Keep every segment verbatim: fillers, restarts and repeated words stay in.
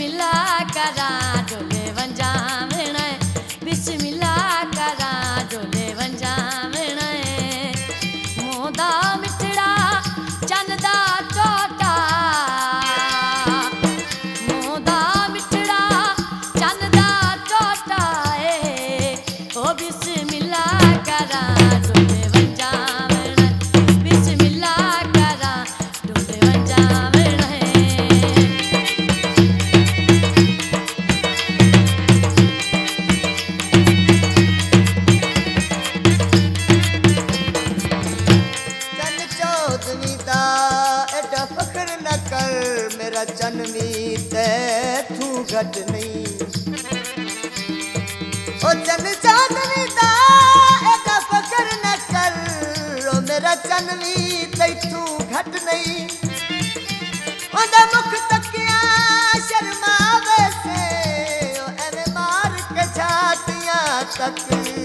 बिस्मिल्लाह करा डोले वंजावण बिस्मिल्लाह करा डोले वंजावण मोदा मिठड़ा चन दा टोटा मोदा मिठड़ा चन दा टोटा ए ओ बिस्मिल्लाह करा डोले वंजावण बिस्मिल्लाह करा डोले वंजावण मेरा जन्मी ते तू घट नहीं ओ जन चांदनी दा एदा फकर न कर ओ मेरा जन्मी ते तू घट नहीं ओदा मुख तकिया शर्मावे से ओ एवे मार के छातियां तक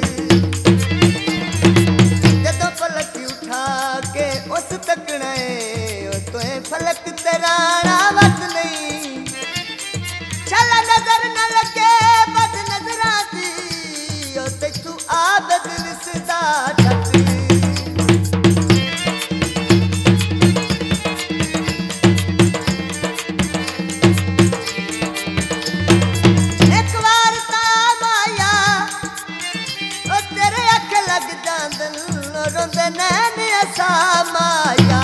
जदों पलक उठा के उस तकने फलक तेरा रावत नहीं चला नजर न लगे बद नजरा दी ओ ते तू आदत विसदा ठक एक बार ता माया ओ तेरे अख लग जांदन रोंदे नैन असा माया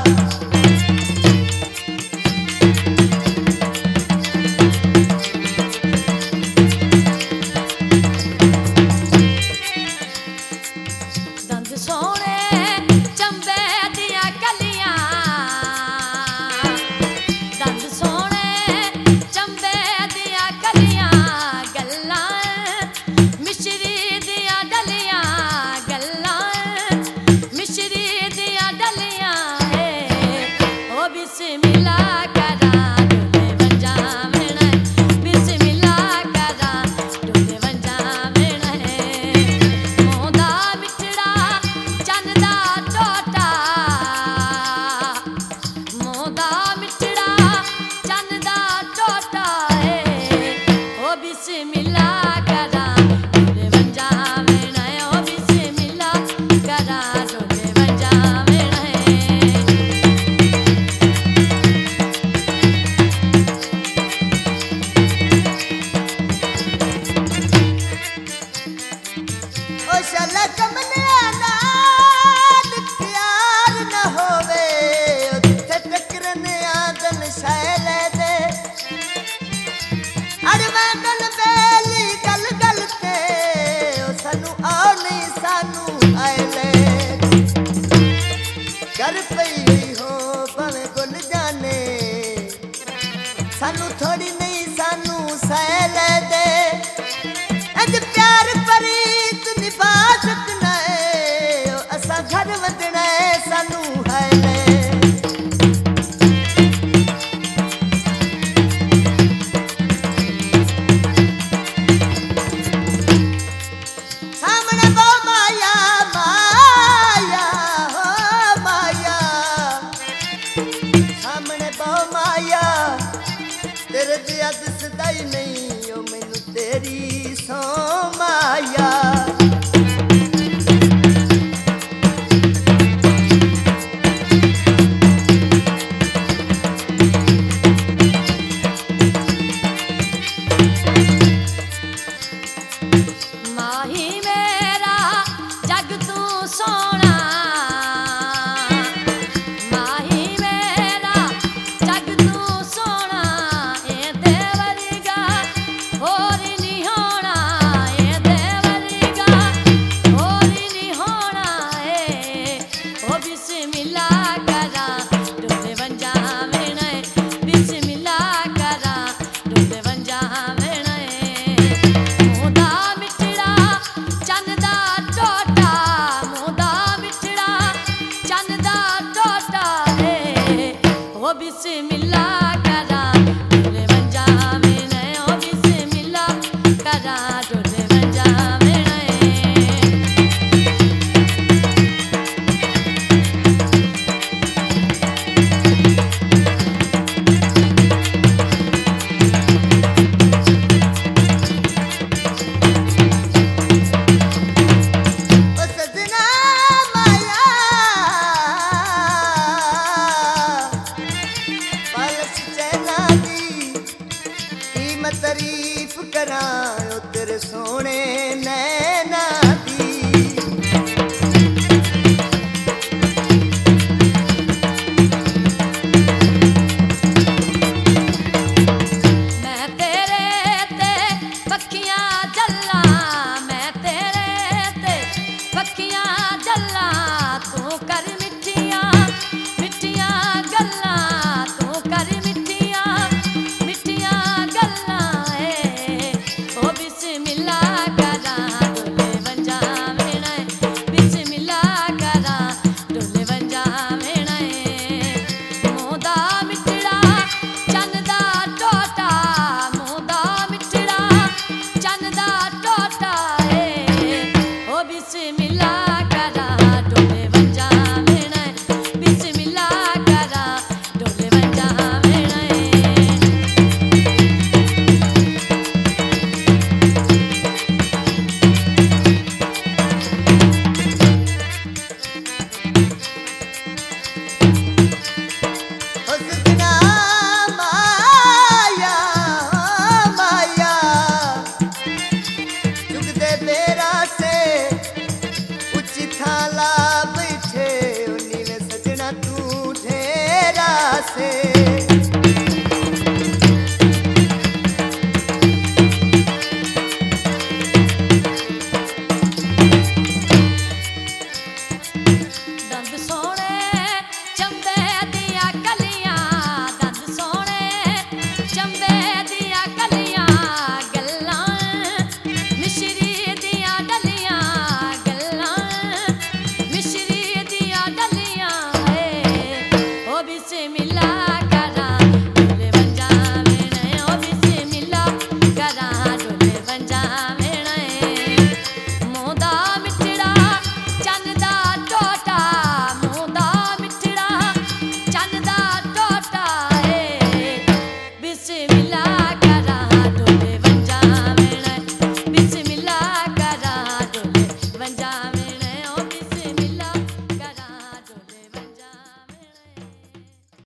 सानू थोड़ी नहीं सानू सैल दे अज प्यार परीत निभा सकना है असा घर वधना है सानू है ले सामने वो माया माया हो माया सामने वो माया तेरे दिया दिसदा ही नहीं ओ मैनू तेरी सौ माया माही मेरा जग तू सोना माही मेरा जग तू सोना ए देवरिगा होर नहीं होना ए देवरिगा मैं तारीफ करां ओ तेरे सोने नैना